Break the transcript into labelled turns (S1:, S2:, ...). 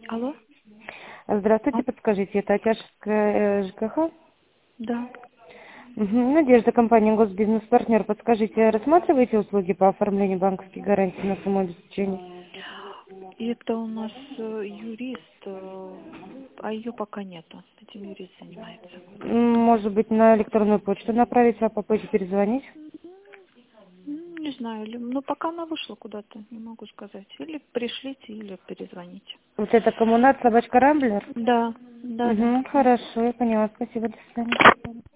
S1: Алло?
S2: Здравствуйте, подскажите, это Атяшская ЖКХ?
S1: Да.
S2: Надежда, компания Госбизнес-партнер. Подскажите, рассматриваете услуги по оформлению банковских гарантий на самообеспечение?
S1: Это у нас юрист, а ее пока нету. Этим юрист занимается.
S2: Может быть, на электронную почту направить, а попозже перезвонить?
S1: Не знаю, ну пока она вышла куда-то, не могу сказать. Или пришлите, или перезвоните.
S2: Вот это коммунат, собачка Рамблер?
S1: Да, да, да.
S2: Хорошо, я поняла. Спасибо, до свидания.